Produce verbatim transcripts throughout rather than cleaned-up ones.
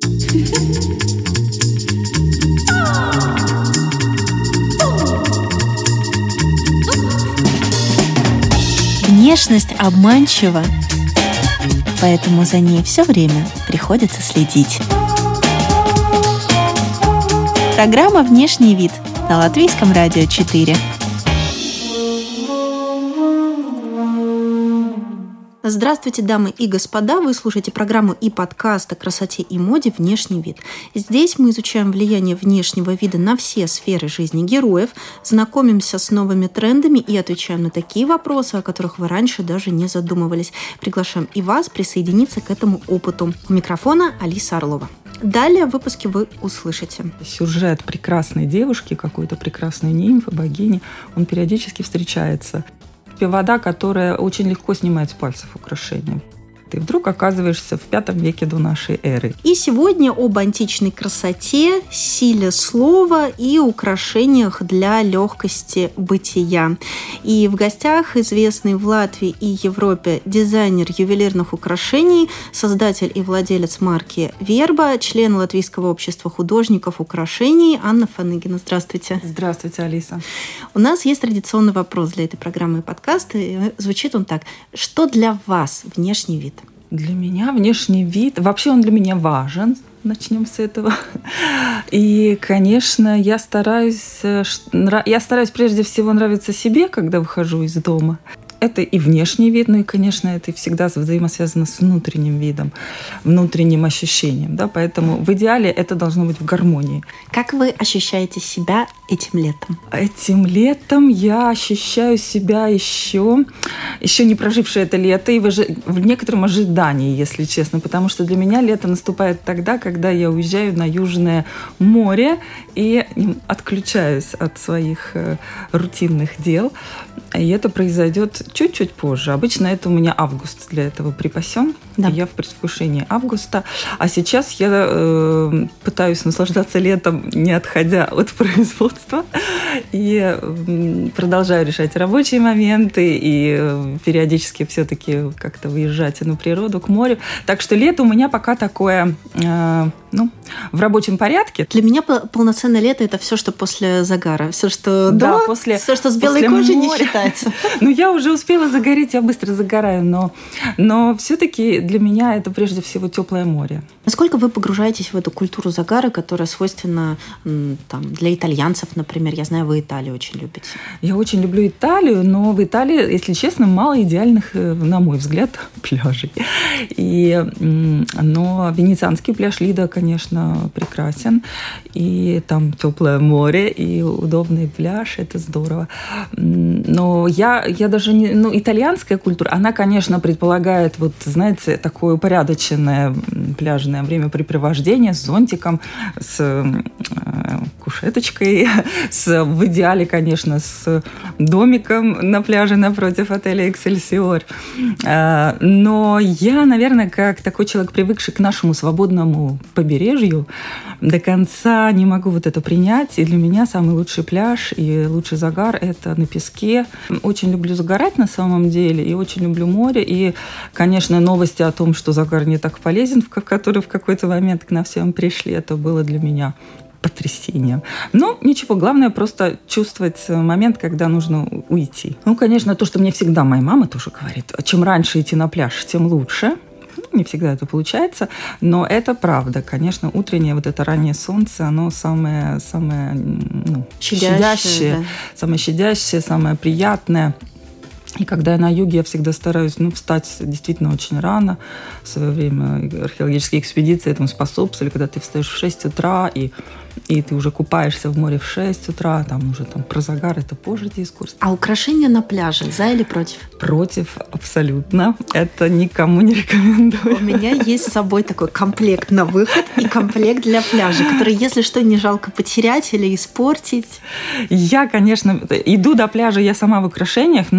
Внешность обманчива, поэтому за ней все время приходится следить. Программа «Внешний вид» на Латвийском радио четыре. Здравствуйте, дамы и господа! Вы слушаете программу и подкаст о красоте и моде «Внешний вид». Здесь мы изучаем влияние внешнего вида на все сферы жизни героев, знакомимся с новыми трендами и отвечаем на такие вопросы, о которых вы раньше даже не задумывались. Приглашаем и вас присоединиться к этому опыту. У микрофона Алиса Орлова. Далее в выпуске вы услышите. Сюжет прекрасной девушки, какой-то прекрасной нимфы, богини, он периодически встречается. Вода, которая очень легко снимает с пальцев украшения. Ты вдруг оказываешься в пятом веке до нашей эры. И сегодня об античной красоте, силе слова и украшениях для легкости бытия. И в гостях известный в Латвии и Европе дизайнер ювелирных украшений, создатель и владелец марки «Верба», член Латвийского общества художников украшений Анна Фаныгина. Здравствуйте. Здравствуйте, Алиса. У нас есть традиционный вопрос для этой программы и подкаста. И звучит он так. Что для вас внешний вид? Для меня внешний вид, вообще он для меня важен, начнем с этого. И, конечно, я стараюсь, я стараюсь прежде всего нравиться себе, когда выхожу из дома. Это и внешний вид, ну и, конечно, это всегда взаимосвязано с внутренним видом, внутренним ощущением. Да? Поэтому в идеале это должно быть в гармонии. Как вы ощущаете себя этим летом? Этим летом я ощущаю себя еще, еще не прожившее это лето и в, ожи... в некотором ожидании, если честно. Потому что для меня лето наступает тогда, когда я уезжаю на Южное море и отключаюсь от своих рутинных дел. И это произойдет чуть-чуть позже. Обычно это у меня август для этого припасен. Да. Я в предвкушении августа. А сейчас я э, пытаюсь наслаждаться летом, не отходя от производства. И э, продолжаю решать рабочие моменты. И э, периодически все-таки как-то выезжать на природу, к морю. Так что лето у меня пока такое... Э, ну, в рабочем порядке. Для меня полноценное лето – это все, что после загара. Все, что да, до, после, все, что с белой кожей, не считается. Ну, я уже успела загореть, я быстро загораю, но, но все-таки для меня это прежде всего теплое море. Насколько вы погружаетесь в эту культуру загара, которая свойственна там, для итальянцев, например? Я знаю, вы Италию очень любите. Я очень люблю Италию, но в Италии, если честно, мало идеальных, на мой взгляд, пляжей. И, но венецианский пляж Лидо, конечно, прекрасен. И там теплое море, и удобный пляж. Это здорово. Но я, я даже не... Ну, итальянская культура, она, конечно, предполагает, вот, знаете, такое упорядоченное пляжное времяпрепровождение с зонтиком, с э, кушеточкой, с, в идеале, конечно, с домиком на пляже напротив отеля «Эксельсиор». Э, но я, наверное, как такой человек, привыкший к нашему свободному побережью, до конца не могу вот это принять. И для меня самый лучший пляж и лучший загар – это на песке. Очень люблю загорать на самом деле, и очень люблю море. И, конечно, новости о том, что загар не так полезен, в который в какой-то момент к нам всем пришли, это было для меня потрясением. Но ничего, главное просто чувствовать момент, когда нужно уйти. Ну, конечно, то, что мне всегда моя мама тоже говорит, чем раньше идти на пляж, тем лучше. Не всегда это получается, но это правда. Конечно, утреннее вот это раннее солнце, оно самое, самое ну, щадящее, щадящее, да. самое щадящее, самое приятное. И когда я на юге, я всегда стараюсь ну, встать действительно очень рано. В свое время археологические экспедиции этому способствовали, когда ты встаешь в шесть утра, и, и ты уже купаешься в море в шесть утра, там уже там, про загар это позже дискурс. А украшения на пляже за или против? Против, абсолютно. Это никому не рекомендую. У меня есть с собой такой комплект на выход и комплект для пляжа, который, если что, не жалко потерять или испортить. Я, конечно, иду до пляжа, я сама в украшениях, но сразу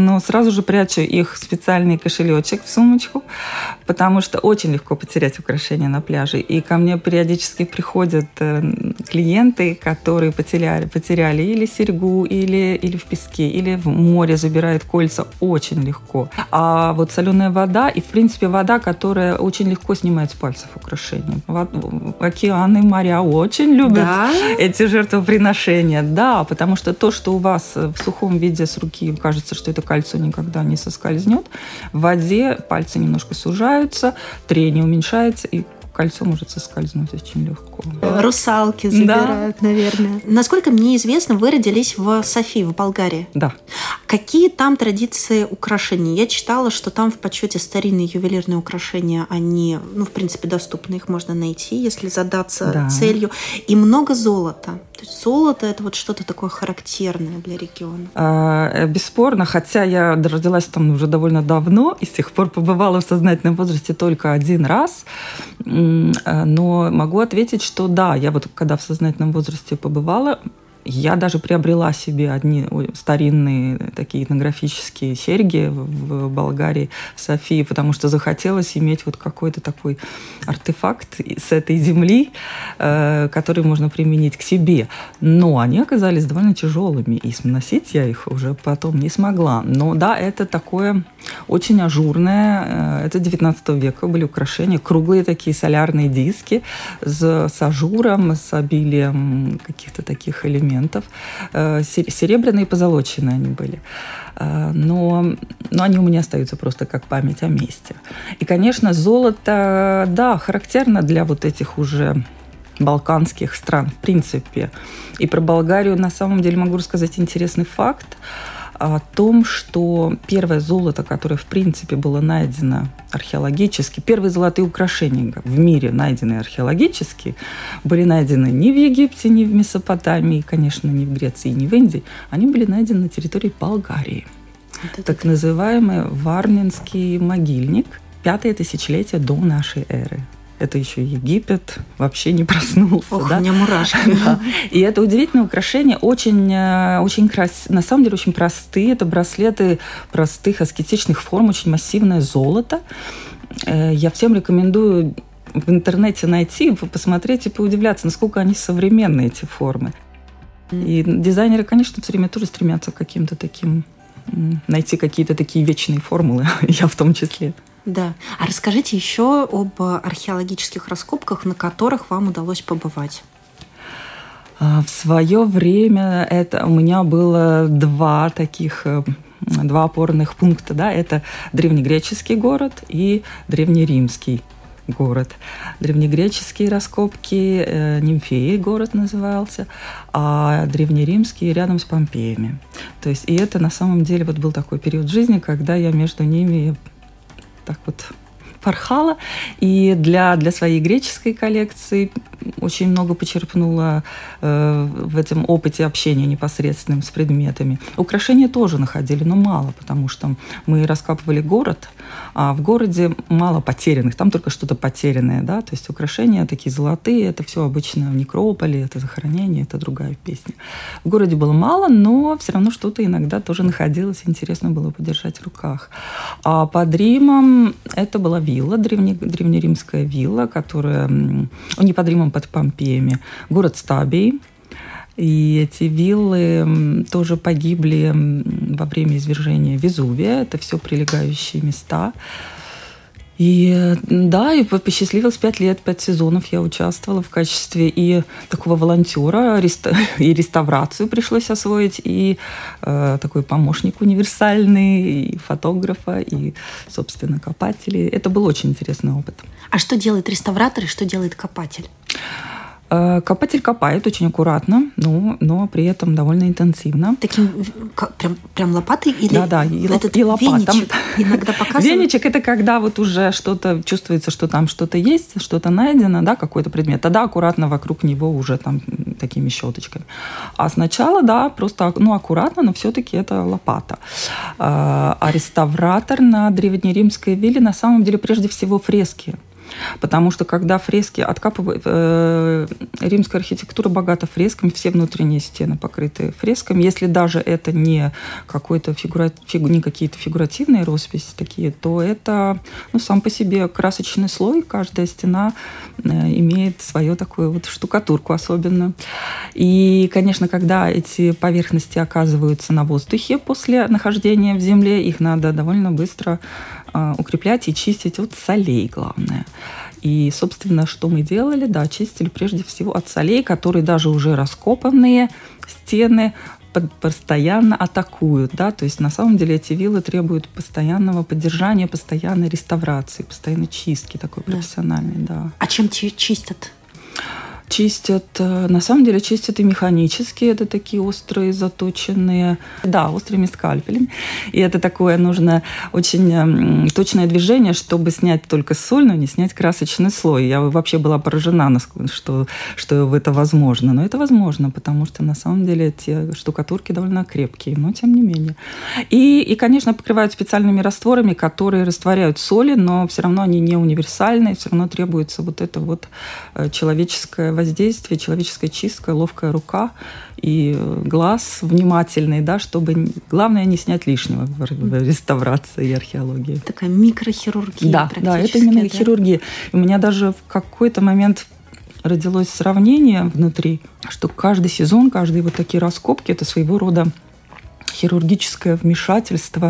сразу же прячу их в специальный кошелечек, в сумочку, потому что очень легко потерять украшения на пляже. И ко мне периодически приходят клиенты, которые потеряли, потеряли или серьгу, или, или в песке, или в море забирают кольца очень легко. А вот соленая вода и, в принципе, вода, которая очень легко снимает с пальцев украшения. Океаны, моря очень любят да? эти жертвоприношения. Да, потому что то, что у вас в сухом виде с руки кажется, что это кольцо никогда не соскользнет, в воде пальцы немножко сужаются, трение уменьшается, и кольцо может соскользнуть очень легко. Русалки забирают, да. наверное. Насколько мне известно, вы родились в Софии, в Болгарии. Да. Какие там традиции украшений? Я читала, что там в почете старинные ювелирные украшения, они, ну, в принципе, доступны, их можно найти, если задаться да. целью. И много золота. То есть золото – это вот что-то такое характерное для региона. А, бесспорно, хотя я родилась там уже довольно давно и с тех пор побывала в сознательном возрасте только один раз, но могу ответить, что да, я вот когда в сознательном возрасте побывала, я даже приобрела себе одни старинные такие этнографические серьги в Болгарии, в Софии, потому что захотелось иметь вот какой-то такой артефакт с этой земли, который можно применить к себе. Но они оказались довольно тяжелыми, и носить я их уже потом не смогла. Но да, это такое очень ажурное, это девятнадцатого века были украшения, круглые такие солярные диски с, с ажуром, с обилием каких-то таких элементов. Серебряные и позолоченные они были. Но, но они у меня остаются просто как память о месте. И, конечно, золото, да, характерно для вот этих уже балканских стран, в принципе. И про Болгарию на самом деле могу рассказать интересный факт о том, что первое золото, которое, в принципе, было найдено археологически, первые золотые украшения в мире, найденные археологически, были найдены не в Египте, не в Месопотамии, конечно, не в Греции, не в Индии, они были найдены на территории Болгарии. Вот так это... называемый Варнинский могильник, пятое тысячелетие до нашей эры. Это еще Египет вообще не проснулся. Ох, да? У меня мурашки. Да. И это удивительное украшение, очень, очень крас... на самом деле очень простые. Это браслеты простых аскетичных форм, очень массивное золото. Я всем рекомендую в интернете найти, посмотреть и поудивляться, насколько они современные, эти формы. И дизайнеры, конечно, все время тоже стремятся к каким-то таким, найти какие-то такие вечные формулы, я в том числе. Да. А расскажите еще об археологических раскопках, на которых вам удалось побывать. В свое время это у меня было два таких, два опорных пункта. Да? Это древнегреческий город и древнеримский город. Древнегреческие раскопки, э, Нимфеи город назывался, а древнеримские рядом с Помпеями. То есть, и это на самом деле вот был такой период жизни, когда я между ними так вот порхала. И для, для своей греческой коллекции очень много почерпнула э, в этом опыте общения непосредственным с предметами. Украшения тоже находили, но мало, потому что мы раскапывали город, а в городе мало потерянных, там только что-то потерянное, да, то есть украшения такие золотые, это все обычно в некрополе, это захоронение, это другая песня. В городе было мало, но все равно что-то иногда тоже находилось, интересно было подержать в руках. А под Римом это была вилла, древне, древнеримская вилла, которая, не под Римом, под Помпеями, город Стабий. И эти виллы тоже погибли во время извержения Везувия. Это все прилегающие места. И да, и посчастливилось пять лет, пять сезонов я участвовала в качестве и такого волонтера, и реставрацию пришлось освоить, и э, такой помощник универсальный, и фотографа, и, собственно, копатели. Это был очень интересный опыт. А что делает реставратор и что делает копатель? Копатель копает очень аккуратно, но, но при этом довольно интенсивно. Таким прям, прям лопатой или да, да, и, этот и лопатом. Веничек иногда показывают? Веничек – это когда вот уже что-то чувствуется, что там что-то есть, что-то найдено, да, какой-то предмет. Тогда аккуратно вокруг него уже там такими щеточками. А сначала, да, просто ну, аккуратно, но все-таки это лопата. А реставратор на древнеримской вилле на самом деле прежде всего фрески. Потому что когда фрески откапывают... Э, римская архитектура богата фресками, все внутренние стены покрыты фресками. Если даже это не, какой-то фигура, фигу, не какие-то фигуративные росписи такие, то это ну, сам по себе красочный слой. Каждая стена э, имеет свою такую вот штукатурку особенно. И, конечно, когда эти поверхности оказываются на воздухе после нахождения в земле, их надо довольно быстро э, укреплять и чистить от солей, главное. И, собственно, что мы делали? Да, чистили прежде всего от солей, которые даже уже раскопанные стены постоянно атакуют. Да? То есть, на самом деле, эти виллы требуют постоянного поддержания, постоянной реставрации, постоянной чистки такой профессиональной. Да. Да. А чем чистят? Чистят, на самом деле, чистят и механически. Это такие острые, заточенные, да, острыми скальпелями. И это такое нужно очень точное движение, чтобы снять только соль, но не снять красочный слой. Я вообще была поражена, что, что это возможно. Но это возможно, потому что, на самом деле, эти штукатурки довольно крепкие, но тем не менее. И, и конечно, покрывают специальными растворами, которые растворяют соли, но все равно они не универсальные, все равно требуется вот это вот человеческое воздействие, человеческая чистка, ловкая рука и глаз внимательный, да, чтобы, главное, не снять лишнего в реставрации и археологии. Такая микрохирургия. Да, да, это именно да? хирургия. У меня даже в какой-то момент родилось сравнение внутри, что каждый сезон, каждые вот такие раскопки – это своего рода хирургическое вмешательство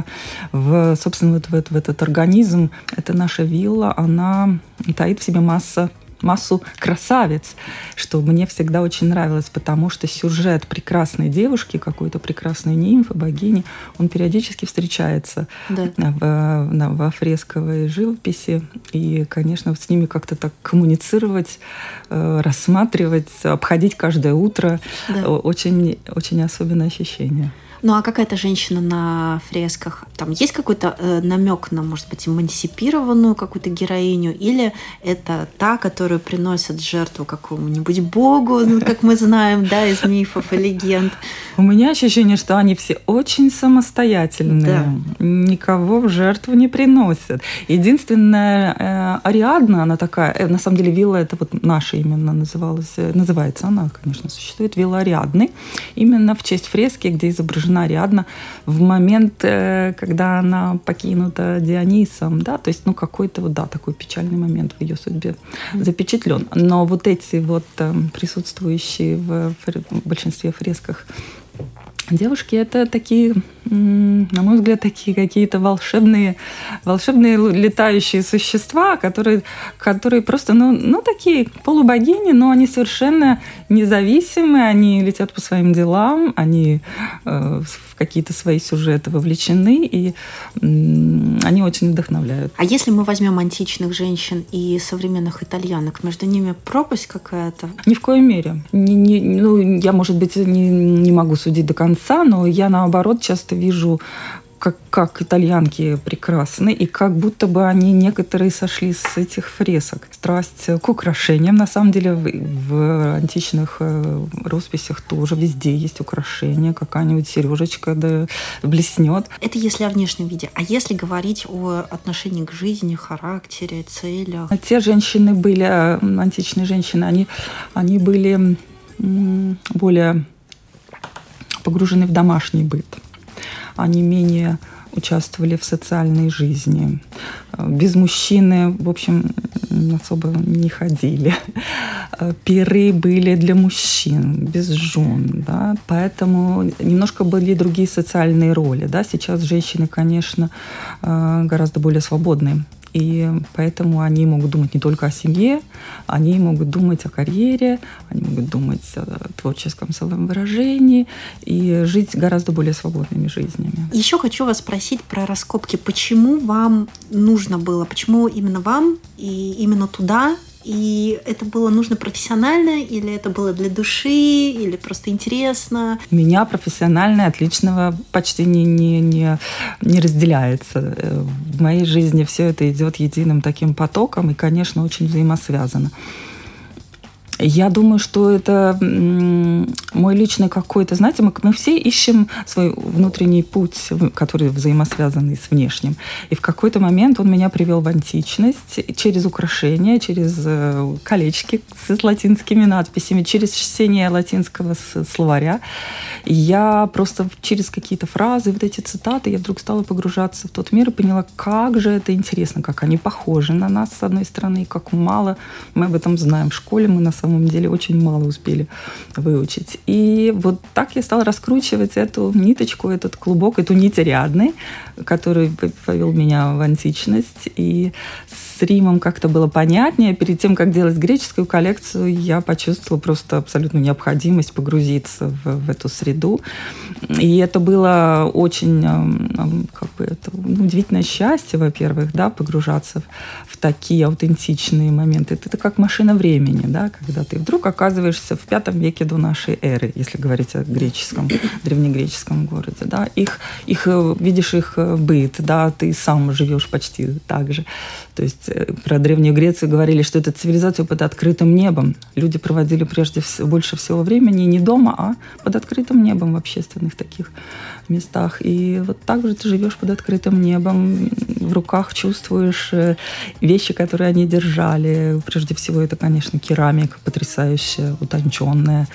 в, собственно, вот в, этот, в этот организм. Это наша вилла, она таит в себе масса массу красавиц, что мне всегда очень нравилось, потому что сюжет прекрасной девушки, какой-то прекрасной нимфы, богини, он периодически встречается да. в, на, во фресковой живописи. И, конечно, с ними как-то так коммуницировать, рассматривать, обходить каждое утро. Да. Очень, очень особенное ощущение. Ну а какая-то женщина на фресках, там есть какой-то э, намек на, может быть, эмансипированную какую-то героиню, или это та, которую приносят жертву какому-нибудь богу, ну, как мы знаем, да, из мифов и легенд? У меня ощущение, что они все очень самостоятельные, да. Никого в жертву не приносят. Единственная э, Ариадна, она такая, э, на самом деле вилла, это вот наша именно называлась, э, называется она, конечно, существует, вилла Ариадны, именно в честь фрески, где изображена Ариадна в момент, когда она покинута Дионисом, да, то есть, ну, какой-то вот, да, такой печальный момент в ее судьбе mm-hmm. запечатлен. Но вот эти вот присутствующие в большинстве фресках девушки, это такие, на мой взгляд, такие какие-то волшебные, волшебные летающие существа, которые, которые просто, ну, ну, такие полубогини, но они совершенно независимые, они летят по своим делам, они э, в какие-то свои сюжеты вовлечены, и э, они очень вдохновляют. А если мы возьмем античных женщин и современных итальянок, между ними пропасть какая-то? Ни в коей мере. Не, не, ну, я, может быть, не, не могу судить до конца, но я, наоборот, часто вижу, как, как итальянки прекрасны, и как будто бы они некоторые сошли с этих фресок. Страсть к украшениям, на самом деле, в, в античных росписях тоже везде есть украшения, какая-нибудь сережечка да блеснет. Это если о внешнем виде. А если говорить о отношении к жизни, характере, целях? Те женщины были, античные женщины, они, они были более погружены в домашний быт. Они менее участвовали в социальной жизни. Без мужчины, в общем, особо не ходили. Пиры были для мужчин, без жен. Да? Поэтому немножко были другие социальные роли. Да? Сейчас женщины, конечно, гораздо более свободны. И поэтому они могут думать не только о семье, они могут думать о карьере, они могут думать о творческом самовыражении и жить гораздо более свободными жизнями. Еще хочу вас спросить про раскопки. Почему вам нужно было, почему именно вам и именно туда? И это было нужно профессионально, или это было для души, или просто интересно? У меня профессионально от личного почти не, не, не, не разделяется. В моей жизни все это идет единым таким потоком и, конечно, очень взаимосвязано. Я думаю, что это мой личный какой-то, знаете, мы, мы все ищем свой внутренний путь, который взаимосвязанный с внешним. И в какой-то момент он меня привел в античность через украшения, через колечки с латинскими надписями, через чтение латинского словаря. И я просто через какие-то фразы, вот эти цитаты, я вдруг стала погружаться в тот мир и поняла, как же это интересно, как они похожи на нас, с одной стороны, и как мало мы об этом знаем. В школе мы на самом деле очень мало успели выучить. И вот так я стала раскручивать эту ниточку, этот клубок, эту нить Ариадны, который повел меня в античность. И с Римом как-то было понятнее. Перед тем, как делать греческую коллекцию, я почувствовала просто абсолютную необходимость погрузиться в, в эту среду. И это было очень как бы, это, ну, удивительное счастье, во-первых, да, погружаться в, в такие аутентичные моменты. Это, это как машина времени, да, когда ты вдруг оказываешься в пятом веке до нашей эры, если говорить о греческом, древнегреческом городе. Да. Их, их, видишь их быт, да, ты сам живешь почти так же. То есть про Древнюю Грецию говорили, что это цивилизация под открытым небом. Люди проводили прежде всего, больше всего времени не дома, а под открытым небом в общественных таких местах. И вот так же ты живешь под открытым небом, в руках чувствуешь вещи, которые они держали. Прежде всего, это, конечно, керамика потрясающая, утонченная,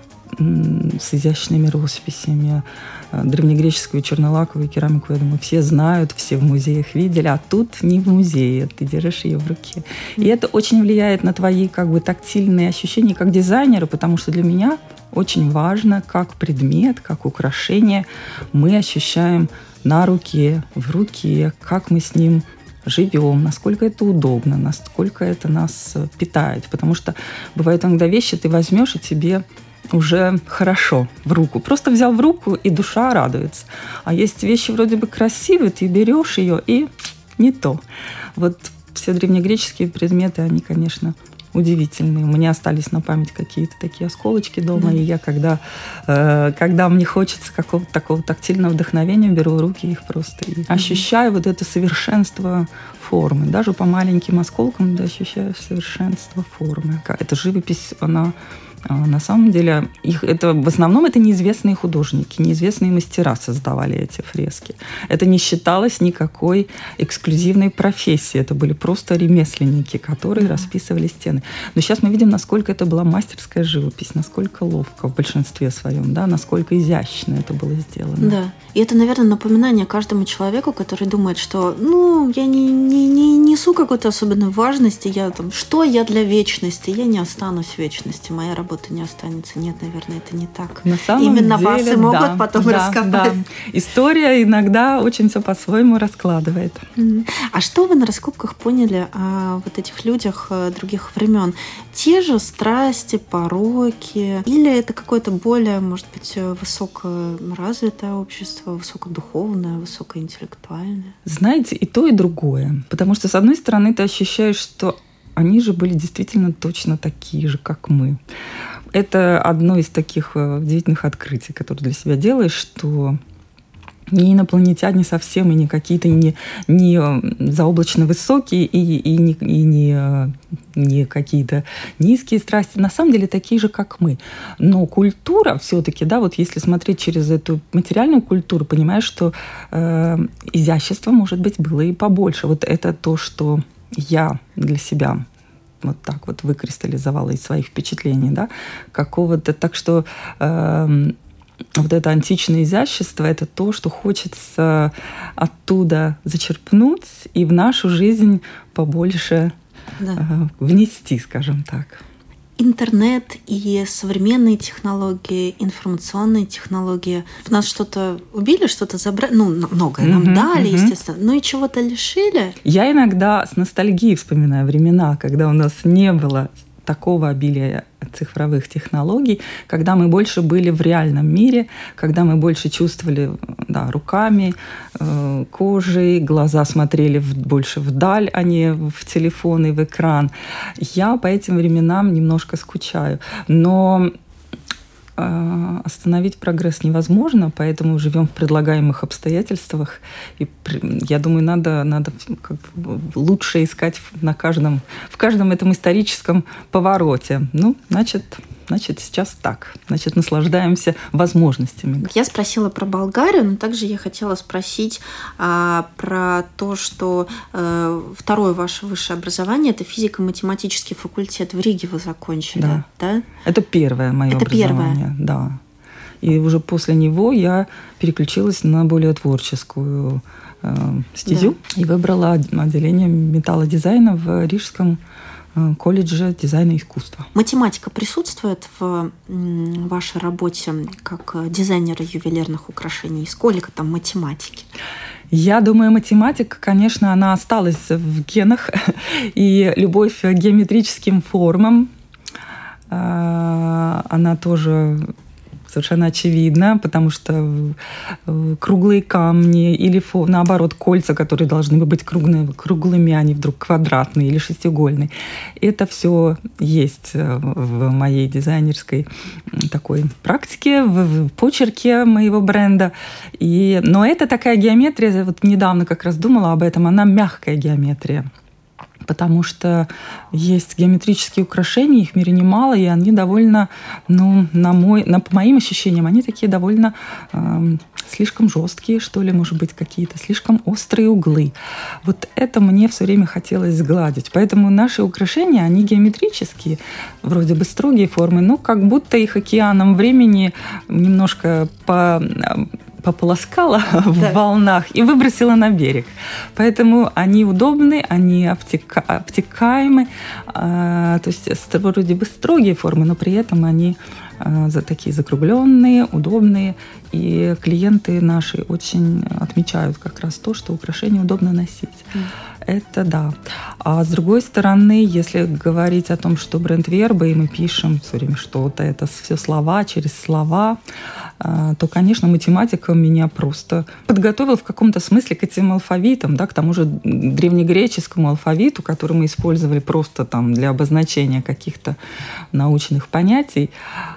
с изящными росписями. Древнегреческую чернолаковую керамику, я думаю, все знают, все в музеях видели, а тут не в музее, ты держишь ее в руке. И это очень влияет на твои как бы тактильные ощущения как дизайнера, потому что для меня очень важно, как предмет, как украшение мы ощущаем на руке, в руке, как мы с ним живем, насколько это удобно, насколько это нас питает. Потому что бывают иногда вещи, ты возьмешь, и тебе уже хорошо в руку. Просто взял в руку, и душа радуется. А есть вещи вроде бы красивые, ты берешь ее, и не то. Вот все древнегреческие предметы, они, конечно, удивительные. У меня остались на память какие-то такие осколочки дома, да. И я, когда, э, когда мне хочется какого-то такого тактильного вдохновения, беру в руки их просто и mm-hmm. ощущаю вот это совершенство формы. Даже по маленьким осколкам да, ощущаю совершенство формы. Эта живопись, она на самом деле, их, это, в основном это неизвестные художники, неизвестные мастера создавали эти фрески. Это не считалось никакой эксклюзивной профессией. Это были просто ремесленники, которые да. расписывали стены. Но сейчас мы видим, насколько это была мастерская живопись, насколько ловко в большинстве своем, да, насколько изящно это было сделано. Да. И это, наверное, напоминание каждому человеку, который думает, что ну, я не, не, не несу какой-то особенной важности, я, там, что я для вечности, я не останусь в вечности, моя работа не останется. Нет, наверное, это не так. На самом Именно деле, вас и могут да, потом да, раскопать. Да. История иногда очень все по-своему раскладывает. Mm-hmm. А что вы на раскопках поняли о вот этих людях других времен? Те же страсти, пороки? Или это какое-то более, может быть, высокоразвитое общество, высокодуховное, высокоинтеллектуальное? Знаете, и то, и другое. Потому что, с одной стороны, ты ощущаешь, что они же были действительно точно такие же, как мы. Это одно из таких удивительных открытий, которые для себя делаешь, что не инопланетяне совсем, и не какие-то не, не заоблачно высокие, и, и, не, и не, не какие-то низкие страсти. На самом деле такие же, как мы. Но культура все-таки, да, вот если смотреть через эту материальную культуру, понимаешь, что э, изящество, может быть, было и побольше. Вот это то, что я для себя вот так вот выкристаллизовала из своих впечатлений, да, какого-то, так что э, вот это античное изящество, это то, что хочется оттуда зачерпнуть и в нашу жизнь побольше да. э, внести, скажем так. Интернет и современные технологии, информационные технологии в нас что-то убили, что-то забрали, ну, многое нам mm-hmm, дали, mm-hmm. естественно, но и чего-то лишили. Я иногда с ностальгией вспоминаю времена, когда у нас не было такого обилия цифровых технологий, когда мы больше были в реальном мире, когда мы больше чувствовали да, руками, э, кожей, глаза смотрели в, больше вдаль, а не в телефон и в экран. Я по этим временам немножко скучаю. Но остановить прогресс невозможно, поэтому живем в предлагаемых обстоятельствах. И я думаю, надо, надо как бы лучше искать на каждом, в каждом этом историческом повороте. Ну, значит, значит, сейчас так. Значит, наслаждаемся возможностями. Я спросила про Болгарию, но также я хотела спросить а, про то, что а, второе ваше высшее образование – это физико-математический факультет в Риге вы закончили, да? да? Это первое мое это образование. Первое. Да. И уже после него я переключилась на более творческую э, стезю, да. И выбрала отделение металлодизайна в Рижском колледже дизайна и искусства. Математика присутствует в вашей работе как дизайнера ювелирных украшений? Сколько там математики? Я думаю, математика, конечно, она осталась в генах. И любовь к геометрическим формам, она тоже совершенно очевидно, потому что круглые камни или, наоборот, кольца, которые должны быть круглыми, круглыми, они вдруг квадратные или шестиугольные. Это все есть в моей дизайнерской такой практике, в почерке моего бренда. И, но это такая геометрия, вот недавно как раз думала об этом, она мягкая геометрия. Потому что есть геометрические украшения, их в мире немало, и они довольно, ну, на мой, на, по моим ощущениям, они такие довольно э, слишком жесткие, что ли, может быть, какие-то слишком острые углы. Вот это мне все время хотелось сгладить. Поэтому наши украшения, они геометрические, вроде бы строгие формы, но как будто их океаном времени немножко по... пополоскала да. в волнах и выбросила на берег. Поэтому они удобны, они обтека- обтекаемы, э, то есть вроде бы строгие формы, но при этом они э, такие закругленные, удобные. И клиенты наши очень отмечают как раз то, что украшения удобно носить. Mm. Это да. А с другой стороны, если говорить о том, что бренд Верба, и мы пишем все время что-то, это все слова через слова, то, конечно, математика меня просто подготовила в каком-то смысле к этим алфавитам, да, к тому же древнегреческому алфавиту, который мы использовали просто там для обозначения каких-то научных понятий.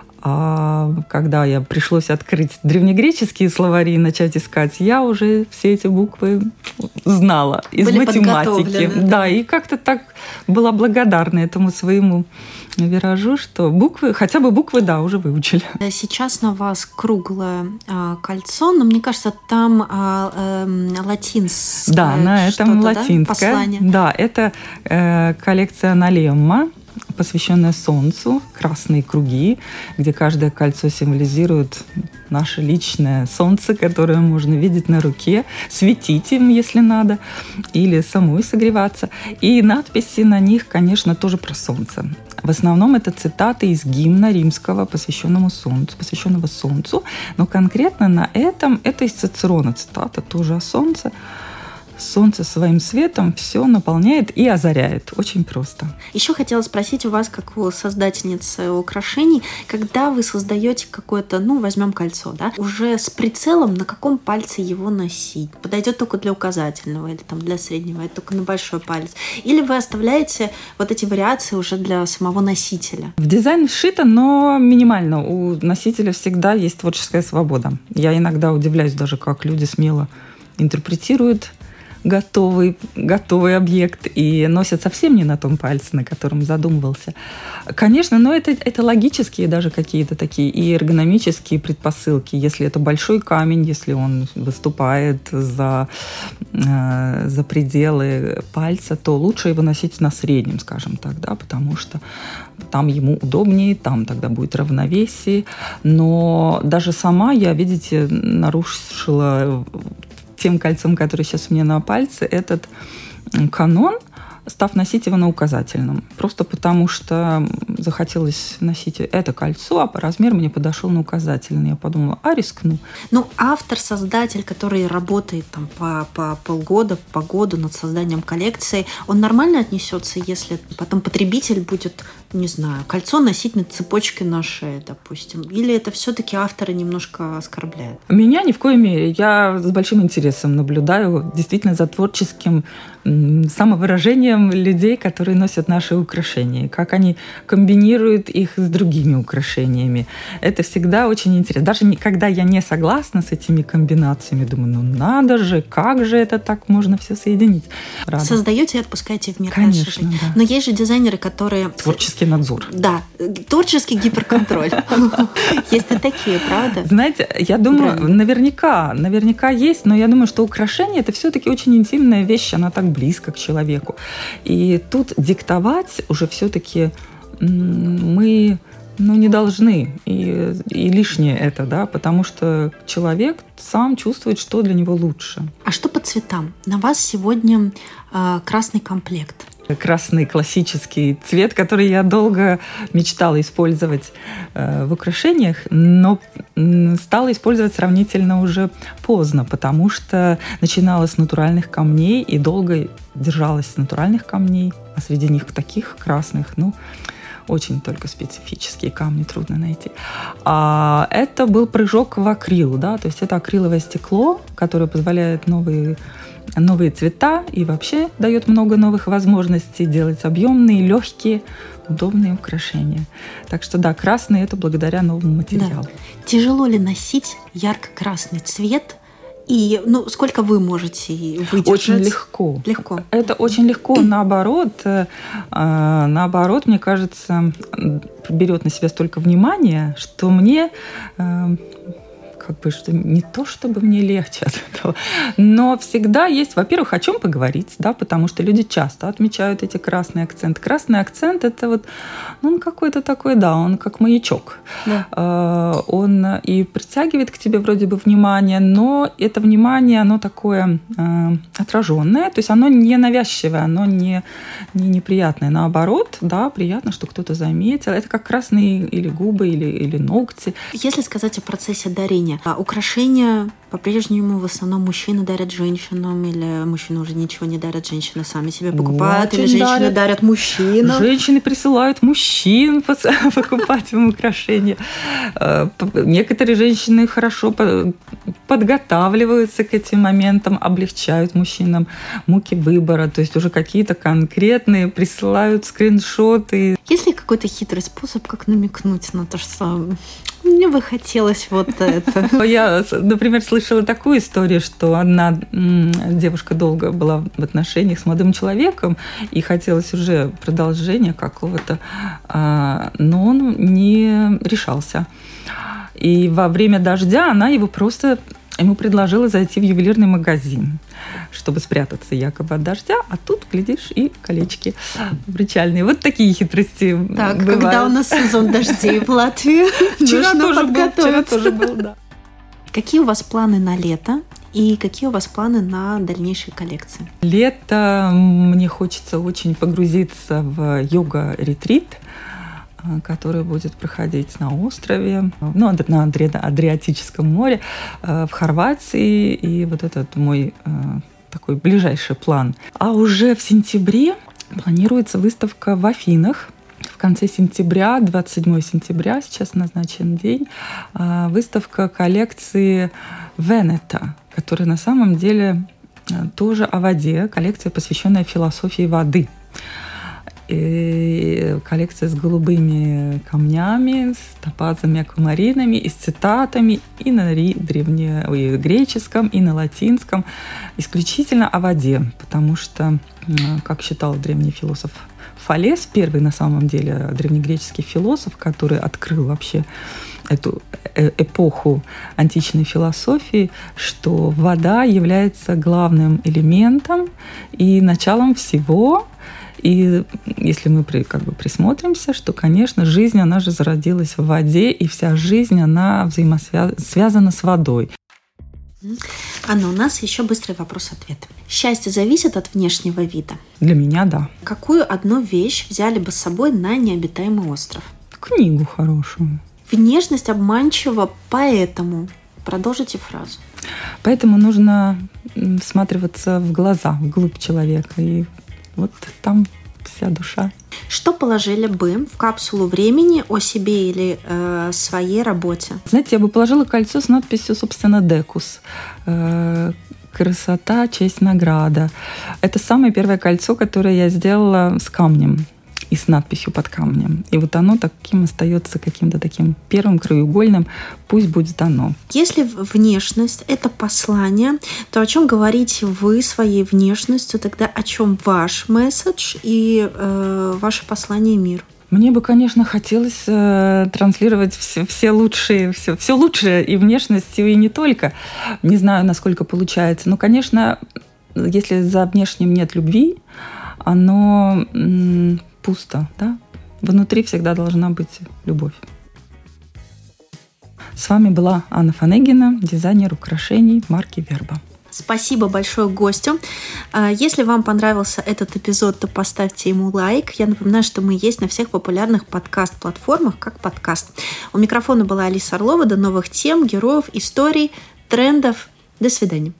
А когда я пришлось открыть древнегреческие словари и начать искать, я уже все эти буквы знала из Были математики. Да, да, и как-то так была благодарна этому своему виражу, что буквы, хотя бы буквы, да, уже выучили. Сейчас на вас круглое а, кольцо, но мне кажется, там а, а, латинское. Да, на этом латинское. Да? Послание. Да, это э, коллекция Налемма, посвященная Солнцу, красные круги, где каждое кольцо символизирует наше личное Солнце, которое можно видеть на руке, светить им, если надо, или самой согреваться. И надписи на них, конечно, тоже про Солнце. В основном это цитаты из гимна римского, посвященному Солнцу, посвященного Солнцу, но конкретно на этом, это из Цицерона цитата, тоже о Солнце. Солнце своим светом все наполняет и озаряет. Очень просто. Еще хотела спросить у вас, как у создательницы украшений, когда вы создаете какое-то, ну, возьмем кольцо, да, уже с прицелом, на каком пальце его носить? Подойдет только для указательного или там для среднего, это только на большой палец? Или вы оставляете вот эти вариации уже для самого носителя? В дизайн сшито, но минимально. У носителя всегда есть творческая свобода. Я иногда удивляюсь даже, как люди смело интерпретируют готовый, готовый объект и носят совсем не на том пальце, на котором задумывался. Конечно, но это, это логические даже какие-то такие и эргономические предпосылки. Если это большой камень, если он выступает за, э, за пределы пальца, то лучше его носить на среднем, скажем так, да, потому что там ему удобнее, там тогда будет равновесие. Но даже сама я, видите, нарушила тем кольцом, которое сейчас у меня на пальце, этот канон, став носить его на указательном. Просто потому, что захотелось носить это кольцо, а по размеру мне подошел на указательный. Я подумала, а рискну. Ну, автор, создатель, который работает там по, по полгода, по году над созданием коллекции, он нормально отнесется, если потом потребитель будет, не знаю, кольцо носить на цепочке на шее, допустим? Или это все-таки автора немножко оскорбляет? Меня ни в коей мере. Я с большим интересом наблюдаю действительно за творческим самовыражением людей, которые носят наши украшения, как они комбинируют их с другими украшениями. Это всегда очень интересно. Даже когда я не согласна с этими комбинациями, думаю, ну надо же, как же это так можно все соединить. Рада. Создаете и отпускаете в мир. Конечно, да. Но есть же дизайнеры, которые... Творческий надзор. Да, творческий гиперконтроль. Есть и такие, правда? Знаете, я думаю, наверняка, наверняка есть, но я думаю, что украшение – это все-таки очень интимная вещь, она так близко к человеку. И тут диктовать уже все-таки мы... Ну, не должны. И, и лишнее это, да, потому что человек сам чувствует, что для него лучше. А что по цветам? На вас сегодня э, красный комплект. Красный классический цвет, который я долго мечтала использовать э, в украшениях, но стала использовать сравнительно уже поздно, потому что начинала с натуральных камней и долго держалась с натуральных камней, а среди них таких красных, ну, очень только специфические камни трудно найти. А это был прыжок в акрил, да, то есть это акриловое стекло, которое позволяет новые, новые цвета и вообще дает много новых возможностей делать объемные, легкие, удобные украшения. Так что да, красный – это благодаря новому материалу. Да. Тяжело ли носить ярко-красный цвет? И ну, сколько вы можете выдержать? Очень легко. Легко. Это очень легко. Наоборот, э, наоборот, мне кажется, берет на себя столько внимания, что мне э, как бы, что не то, чтобы мне легче от этого, но всегда есть, во-первых, о чем поговорить, да, потому что люди часто отмечают эти красные акценты. Красный акцент – это вот, ну, он какой-то такой, да, он как маячок. Да. Он и притягивает к тебе вроде бы внимание, но это внимание, оно такое отраженное, то есть оно не навязчивое, оно не, не неприятное. Наоборот, да, приятно, что кто-то заметил. Это как красные или губы, или, или ногти. Если сказать о процессе дарения, а украшения по-прежнему в основном мужчины дарят женщинам, или мужчины уже ничего не дарят, женщины сами себе покупают, очень или женщины дарят. дарят мужчинам. Женщины присылают мужчин покупать им украшения. Некоторые женщины хорошо подготавливаются к этим моментам, облегчают мужчинам муки выбора, то есть уже какие-то конкретные присылают скриншоты. Есть ли какой-то хитрый способ, как намекнуть на то, что мне бы хотелось вот это? Я, например, слышала такую историю, что одна девушка долго была в отношениях с молодым человеком, и хотелось уже продолжения какого-то, но он не решался. И во время дождя она его просто ему предложила зайти в ювелирный магазин, чтобы спрятаться якобы от дождя, а тут, глядишь, и колечки обручальные. Вот такие хитрости так, бывают. Когда у нас сезон дождей в Латвии, вчера тоже был, вчера тоже был, да. Какие у вас планы на лето и какие у вас планы на дальнейшие коллекции? Лето мне хочется очень погрузиться в йога-ретрит, который будет проходить на острове, ну, на Адриатическом море, в Хорватии. И вот этот мой такой ближайший план. А уже в сентябре планируется выставка в Афинах. В конце сентября, двадцать седьмого сентября, сейчас назначен день, выставка коллекции Венета, которая на самом деле тоже о воде, коллекция, посвященная философии воды. И коллекция с голубыми камнями, с топазами, аквамаринами, и с цитатами и на древнегреческом, и на латинском. Исключительно о воде, потому что, как считал древний философ Фалес, первый на самом деле древнегреческий философ, который открыл вообще эту эпоху античной философии, что вода является главным элементом и началом всего. И если мы как бы присмотримся, что, конечно, жизнь, она же зародилась в воде, и вся жизнь, она взаимосвязана с водой. Анна, у нас еще быстрый вопрос-ответ. Счастье зависит от внешнего вида? Для меня – да. Какую одну вещь взяли бы с собой на необитаемый остров? Книгу хорошую. Внешность обманчива, поэтому... Продолжите фразу. Поэтому нужно всматриваться в глаза, вглубь человека, и вот там вся душа. Что положили бы в капсулу времени о себе или э, своей работе? Знаете, я бы положила кольцо с надписью, собственно, «Декус», э, красота, честь, награда. Это самое первое кольцо, которое я сделала с камнем и с надписью под камнем. И вот оно таким остается каким-то таким первым краеугольным. Пусть будет оно. Если внешность – это послание, то о чем говорите вы своей внешностью? Тогда о чем ваш месседж и э, ваше послание миру? Мне бы, конечно, хотелось э, транслировать все, все лучшие, все, все лучшее и внешностью, и не только. Не знаю, насколько получается. Но, конечно, если за внешним нет любви, оно м- пусто, да? Внутри всегда должна быть любовь. С вами была Анна Фанегина, дизайнер украшений марки Верба. Спасибо большое гостю. Если вам понравился этот эпизод, то поставьте ему лайк. Я напоминаю, что мы есть на всех популярных подкаст-платформах как подкаст. У микрофона была Алиса Орлова. До новых тем, героев, историй, трендов. До свидания.